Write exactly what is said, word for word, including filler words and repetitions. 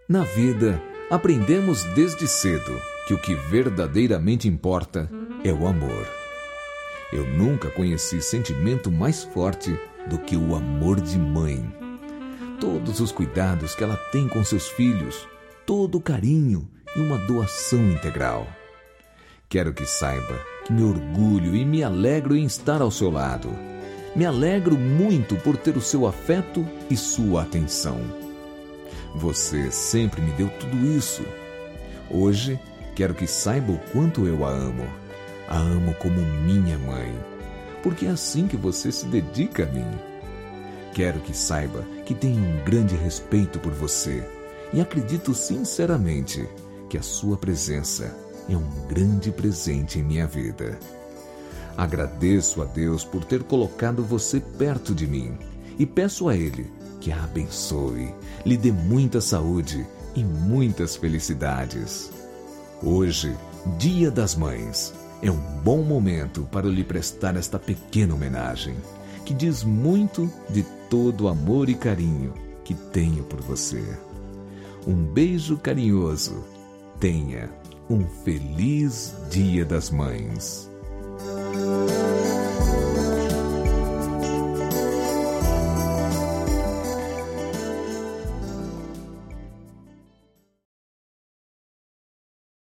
Na vida, aprendemos desde cedo que o que verdadeiramente importa é o amor. Eu nunca conheci sentimento mais forte do que o amor de mãe. Todos os cuidados que ela tem com seus filhos, todo o carinho e uma doação integral. Quero que saiba que me orgulho e me alegro em estar ao seu lado. Me alegro muito por ter o seu afeto e sua atenção. Você sempre me deu tudo isso. Hoje, quero que saiba o quanto eu a amo. A amo como minha mãe, porque é assim que você se dedica a mim. Quero que saiba que tenho um grande respeito por você e acredito sinceramente que a sua presença é um grande presente em minha vida. Agradeço a Deus por ter colocado você perto de mim e peço a Ele que a abençoe, lhe dê muita saúde e muitas felicidades. Hoje, Dia das Mães, é um bom momento para lhe prestar esta pequena homenagem, que diz muito de todo o amor e carinho que tenho por você. Um beijo carinhoso. Tenha um feliz Dia das Mães.